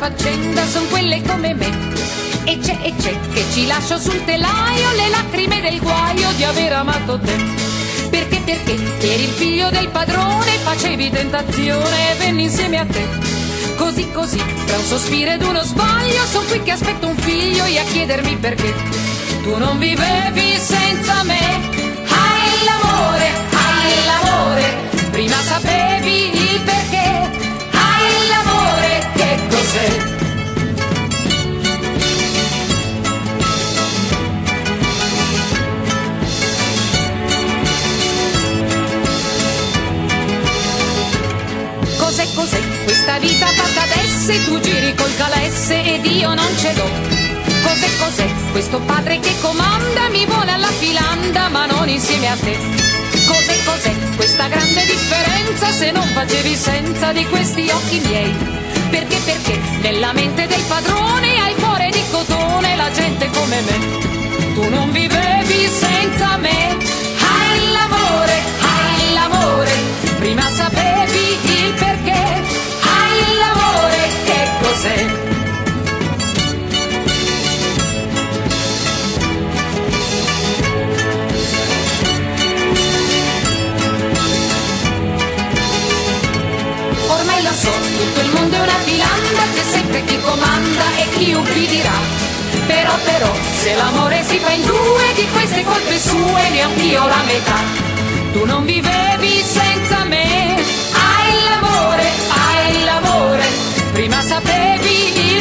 faccenda son quelle come me. E c'è che ci lascio sul telaio le lacrime del guaio di aver amato te. Perché eri il figlio del padrone, facevi tentazione e venni insieme a te. Così, tra un sospiro ed uno sbaglio, son qui che aspetto un figlio e a chiedermi perché tu non vivevi senza me. Hai l'amore, prima sapevi il perché. Hai l'amore, che cos'è? Cos'è questa vita fatta adesso? Tu giri col calesse ed io non ce l'ho. Cos'è questo padre che comanda? Mi vuole alla filanda ma non insieme a te. Cos'è questa grande differenza se non facevi senza di questi occhi miei? Perché nella mente del padrone hai il cuore di cotone, la gente come me. Tu non vivevi senza me. Hai l'amore, prima sapevi il perché. Hai l'amore, che cos'è? Ormai lo so, tutto il mondo è una filanda, c'è sempre chi comanda e chi ubbidirà. Però, se l'amore si fa in due, di queste colpe sue neanch'io la metà. Tu non vivevi senza me. Hai l'amore, prima sapevi